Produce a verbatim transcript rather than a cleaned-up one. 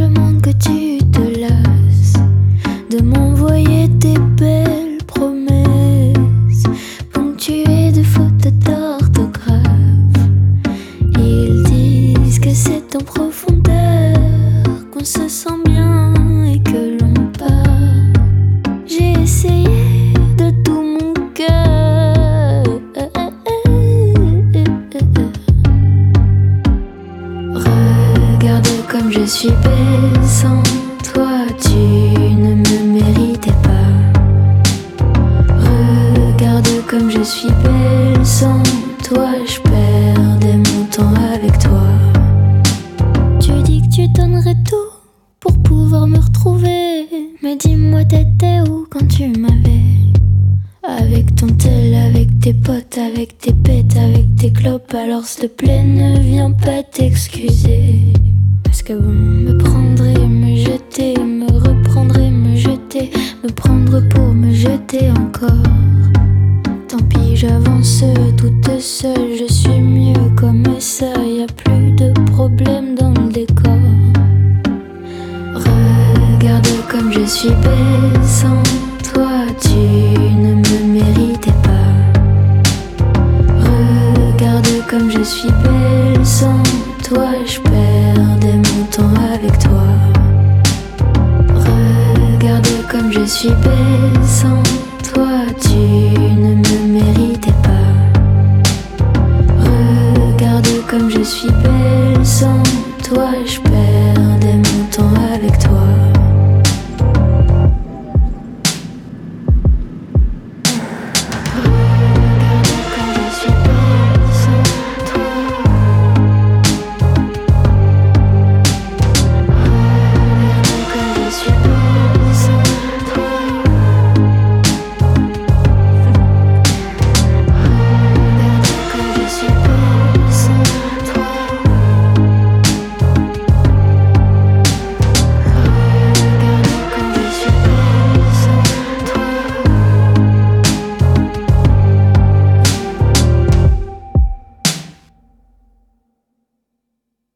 simplement que tu te lasses de m'envoyer tes belles promesses ponctuées de fautes d'orthographe. Ils disent que c'est en profondeur qu'on se sent bien et que l'on part. J'ai essayé de tout mon cœur. Regarde comme je suis belle sans toi, tu ne me méritais pas. Regarde comme je suis belle sans toi, je perdais mon temps avec toi. Tu dis que tu donnerais tout pour pouvoir me retrouver, mais dis-moi t'étais où quand tu m'avais? Avec ton tel, avec tes potes, avec tes pètes, avec tes clopes. Alors s'il te plaît ne viens pas t'excuser, parce que vous me prendrez, me jeter, me reprendrez, me jeter, me prendre pour me jeter encore. Tant pis, j'avance toute seule, je suis mieux comme ça, y a plus de problème dans le décor. Regarde comme je suis belle sans toi, tu ne me méritais pas. Regarde comme je suis belle sans toi, je perdais mon temps avec toi. Regarde comme je suis belle sans toi, tu ne me méritais pas. Regarde comme je suis belle sans toi, je perdais mon temps.